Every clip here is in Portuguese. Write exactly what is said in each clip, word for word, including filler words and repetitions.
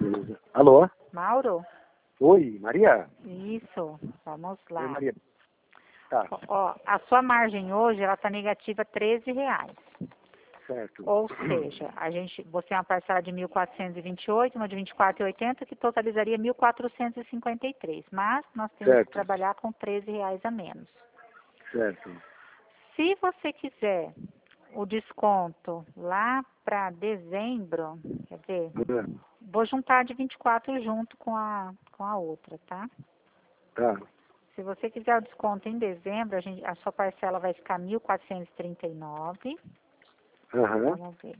beleza. Alô? Mauro? Oi, Maria? Isso, vamos lá. Oi, Maria. Tá, Ó, a sua margem hoje, ela tá negativa treze reais. certo. Ou seja, a gente, você tem uma parcela de mil quatrocentos e vinte e oito, uma de vinte e quatro reais e oitenta centavos, que totalizaria mil quatrocentos e cinquenta e três. Mas nós temos Certo. que trabalhar com treze reais a menos. Certo. Se você quiser o desconto lá para dezembro, quer ver? Vou juntar de vinte e quatro junto com a, com a outra, tá? Tá. Se você quiser o desconto em dezembro, a, gente, a sua parcela vai ficar mil quatrocentos e trinta e nove. Aham. Vamos ver.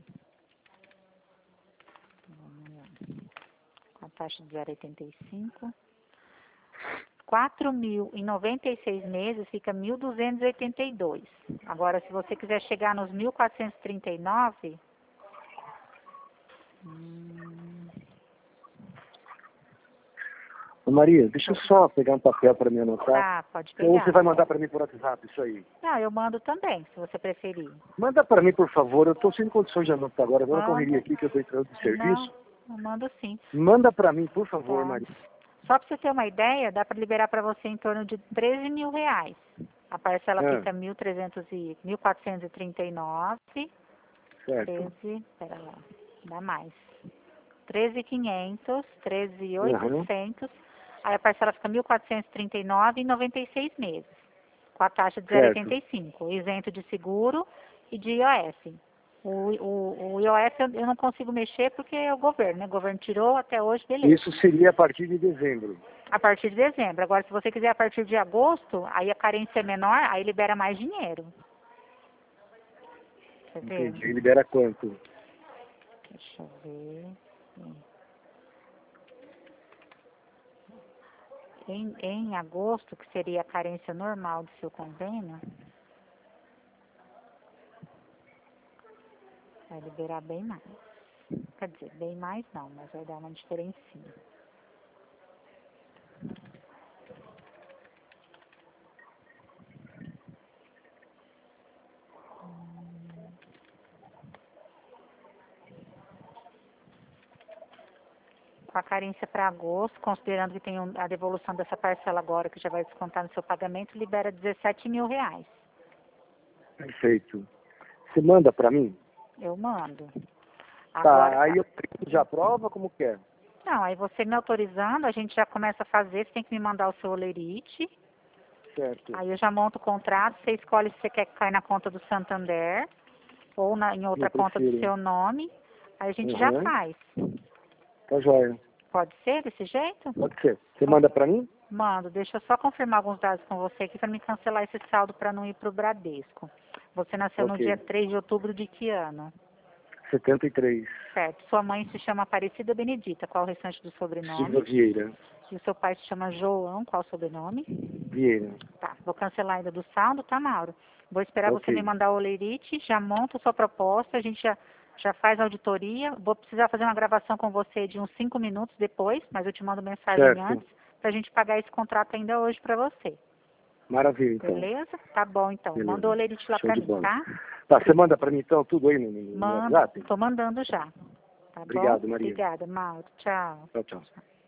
Vamos lá. Com a taxa de zero vírgula oitenta e cinco. quatro mil em noventa e seis meses fica mil duzentos e oitenta e dois. Agora, se você quiser chegar nos mil quatrocentos e trinta e nove... Hum, Ô, Maria, deixa eu só pegar um papel para me anotar. tá, pode pegar. Ou você vai mandar para mim por WhatsApp isso aí? Não, eu mando também, se você preferir. Manda para mim, por favor. Eu estou sem condições de anotar agora. Agora eu Manda. correria aqui que eu estou entrando de serviço. Não, eu mando sim. Manda para mim, por favor, Tá. Maria. Só para você ter uma ideia, dá para liberar para você em torno de treze mil reais. A parcela Ah. fica mil trezentos e mil quatrocentos e trinta e nove. Certo. treze, pera lá, dá mais. treze mil e quinhentos, treze mil e oitocentos. Aí a parcela fica mil quatrocentos e trinta e nove em noventa e seis meses. Com a taxa de zero vírgula oitenta e cinco, isento de seguro e de I O S. O, o, o I O S eu, eu não consigo mexer porque é o governo, né? O governo tirou até hoje, beleza. Isso seria a partir de dezembro. A partir de dezembro. Agora, se você quiser a partir de agosto, aí a carência é menor, aí libera mais dinheiro. Quer ver? Entendi. Libera quanto? Deixa eu ver. Em, em agosto, que seria a carência normal do seu convênio, vai liberar bem mais. Quer dizer, bem mais não, mas vai dar uma diferencinha. Com a carência para agosto, considerando que tem um, a devolução dessa parcela agora, que já vai descontar no seu pagamento, libera dezessete mil reais. Perfeito. Você manda para mim? Eu mando. Agora, tá, aí eu já aprova, como que é? Não, aí você me autorizando, a gente já começa a fazer, você tem que me mandar o seu olerite. Certo. Aí eu já monto o contrato, você escolhe se você quer que caia na conta do Santander ou na, em outra conta do seu nome. Aí a gente uhum. já faz. Tá joia. Pode ser desse jeito? Pode ser. Você manda para mim? Mando. Deixa eu só confirmar alguns dados com você aqui para me cancelar esse saldo para não ir para o Bradesco. Você nasceu okay. no dia três de outubro de que ano? setenta e três. Certo. Sua mãe se chama Aparecida Benedita. Qual o restante do sobrenome? Silva Vieira. E o seu pai se chama João. Qual o sobrenome? Vieira. Tá. Vou cancelar ainda do saldo, tá, Mauro? Vou esperar okay. você me mandar o olerite, já monta a sua proposta, a gente já, já faz a auditoria. Vou precisar fazer uma gravação com você de uns cinco minutos depois, mas eu te mando mensagem certo. antes, pra gente pagar esse contrato ainda hoje pra você. Maravilha, então. Beleza? Tá bom, então. Beleza. Manda o olerite lá Show pra de mim, bola. tá? Tá, você manda pra mim, então, tudo aí no, no Manda, WhatsApp? tô mandando já. Tá Obrigado, bom? Maria. Obrigada, Mauro. Tchau. Tchau, tchau.